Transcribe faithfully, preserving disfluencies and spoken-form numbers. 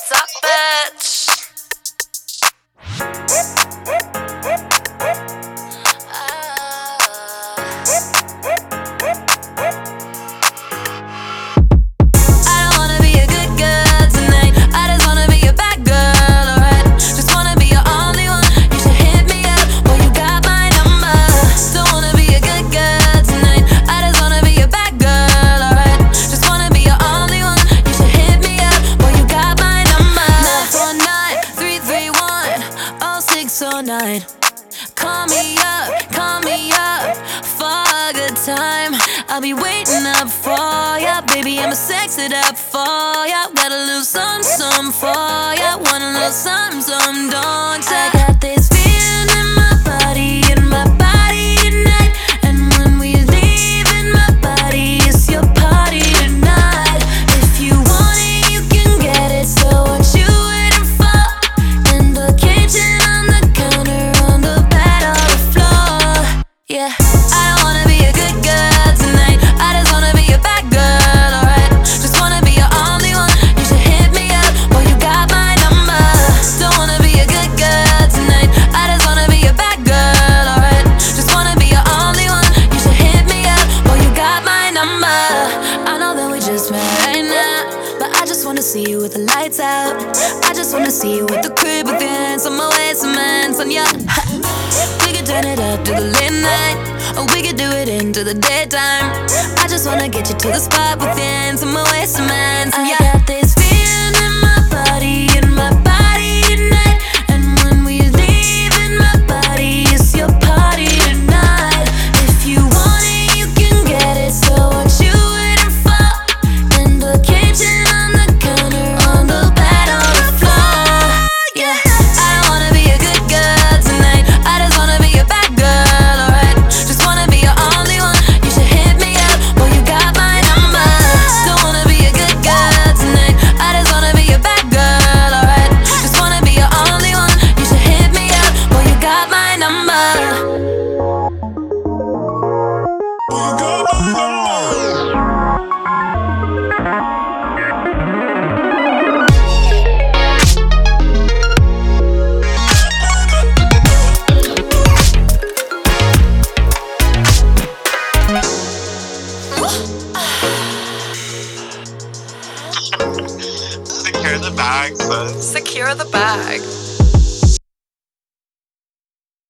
What's up, bitch? Nine. Call me up, call me up for a good time. I'll be waiting up for ya, baby. I'ma sex it up for ya. Got a little something, something for ya. Want a little something, something, don't ya? I got this feeling in my body, in my body tonight. And when we leave in my body, it's your party tonight. If you want it, you can get it. So what you waiting for? In the kitchen. Yeah, I don't wanna be a good girl tonight. I just wanna be a bad girl, alright? Just wanna be your only one. You should hit me up, boy, you got my number. Don't wanna be a good girl tonight. I just wanna be a bad girl, alright? Just wanna be your only one. You should hit me up, boy, you got my number. I know that we just met right now, but I just wanna see you with the lights out. I just wanna see you with the crib with your hands on my waist, some hands on ya. We could turn it up to the late night, or we could do it into the daytime. I just wanna get you to the spot with your hands on my waist, some hands on ya. I got this feeling in my body, in my body tonight. And when we leave in my body, it's your party tonight. If you want it, you can get it. So what you waiting for? In the kitchen, on the counter, on the bed, on the floor. Yeah, I don't wanna be a good girl tonight. I just wanna be a bad girl, alright? Just wanna be your only one. You should hit me up, boy, you got my number. Don't wanna be a good girl tonight. I just wanna be a bad girl, alright? Just wanna be your only one. You should hit me up, boy, you got my number. Secure the bag, sis. Secure the bag.